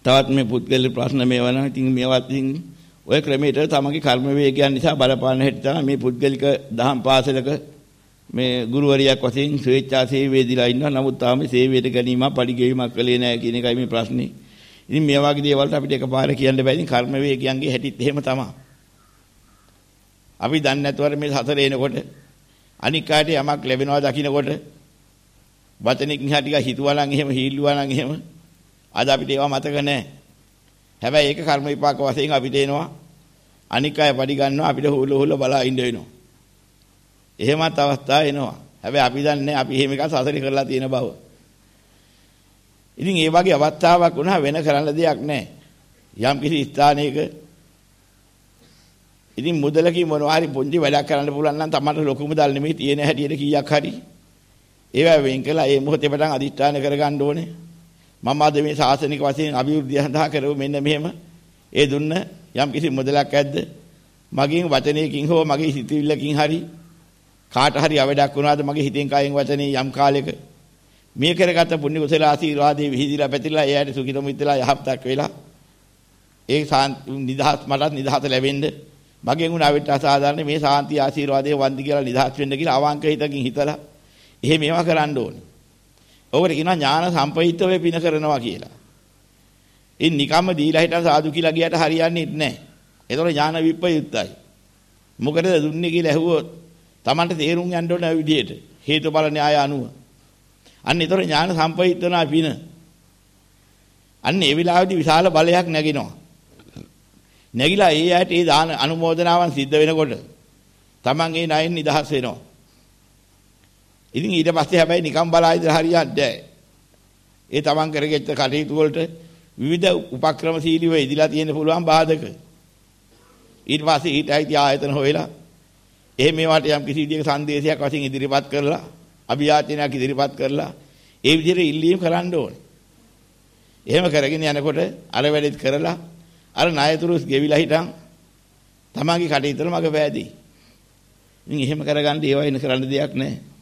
තවත් මේ පුද්ගලික ප්‍රශ්න මේවනවා. ඉතින් මේවත් ඉතින් ඔය ක්‍රමයට තමන්ගේ කර්ම වේගයන් නිසා බලපාන හැටි තමයි මේ පුද්ගලික දහම් පාසලක මේ ගුරුවරියක් වශයෙන් ස්වේච්ඡා සේවයේදීලා ඉන්නවා. නමුත් තාම සේවයට ගැනීමක් පරිගැවීමක් කළේ නැහැ කියන එකයි මේ ප්‍රශ්නේ. ඉතින් මේ වගේ දේවල් අපිට එකපාර කියන්න බෑ. ඉතින් කර්ම වේගයන්ගේ හැටිත් එහෙම තමයි. අපි දන්නේ නැතුවර මේ සතර එනකොට අනික් කාට යමක් ලැබෙනවා දකින්නකොට වචනිකින් ටික හිතුවා නම් එහෙම හීල්ලුවා නම් එහෙම අද අපිට ඒවා මතක නැහැ. හැබැයි ඒක කර්ම විපාක වශයෙන් අපිට එනවා. අනික් අය පඩි ගන්නවා අපිට හොල බලා ඉන්න වෙනවා. එහෙමත් අවස්ථා එනවා. හැබැයි අපි දන්නේ අපි එහෙම එකක් සසරේ කරලා තියෙන බව. ඉතින් ඒ වගේ අවස්ථාවක් වුණා වෙන කරන්න දෙයක් නැහැ. යම් කිසි ස්ථානයක ඉතින් මුදලකින් මොනවා හරි පොන්ති වැඩක් කරන්න පුළුවන් නම් තමයි ලොකු මුදල් නෙමෙයි තියෙන හැටියට කීයක් හරි ඒවා වෙන් කළා ඒ මොහොතේ පටන් අදිෂ්ඨාන කරගන්න ඕනේ. මම අද මේ ශාසනික වශයෙන් අභිවෘද්ධිය සඳහා කරව මෙන්න මෙහෙම ඒ දුන්න යම් කිසි මුදලක් ඇද්ද මගින් වචනයකින් හෝ මගේ සිතුවිල්ලකින් හරි කාට හරි අවඩක් වුණාද මගේ හිතෙන් කයෙන් වචනේ යම් කාලයක මේ කරගත පුණ්‍ය කුසල ආශිර්වාදේ විහිදිලා පැතිරලා එයාට සුඛිත මුත්තලා යහපතක් වෙලා ඒ නිදහස් මටත් නිදහස ලැබෙන්න මගෙන් උන අවිට අසාධාරණ මේ සාන්ති ආශිර්වාදයේ වන්දි කියලා නිදහස් වෙන්න කියලා අවංක හිතකින් හිතලා එහෙම මේවා කරන්න ඕනේ. ඔකට කියනවා ඥාන සම්ප්‍රයුක්තව පින කරනවා කියලා. ඉන් නිකම්ම දීලා හිටන් සාදු කියලා ගියට හරියන්නේ නැහැ. ඒතකොට ඥාන විප්‍රයුක්තයි. මොකටද දුන්නේ කියලා ඇහුවොත් Tamante තේරුම් යන්න ඕන විදිහට හේතුඵල න්‍යාය අනුව. අන්න ඒතකොට ඥාන සම්ප්‍රයුක්තනා පින. අන්න ඒ විලාවේදී විශාල බලයක් නැගිනවා. නැගිලා ඒ ඇයට ඒ දාන අනුමෝදනාවන් සිද්ධ වෙනකොට Taman ඒ ණයෙන් නිදහස් වෙනවා. ඉතින් ඊට පස්සේ හැබැයි නිකම් බලා ඉඳලා හරියන්නේ නැහැ. ඒ Taman කරගෙච්ච කටයුතු වලට විවිධ උපක්‍රමශීලීව ඉදිලා තියෙන පුළුවන් බාධක. ඊට පස්සේ ඊට ඇයිති ආයතන හොයලා එහෙම මේවට යම් කිසි විදිහක සංදේශයක් වශයෙන් ඉදිරිපත් කරලා අභියාචනයක් ඉදිරිපත් කරලා ඒ විදිහට ඉල්ලීම් කරන්න ඕනේ. එහෙම කරගෙන යනකොට අර වැඩෙත් කරලා අර ණයතුරුස් ගෙවිලා හිටන් තමන්ගේ කටයුතු වල මග පෑදී. ඉතින් එහෙම කරගන්න ඒවා වෙන කරන්න දෙයක් නැහැ.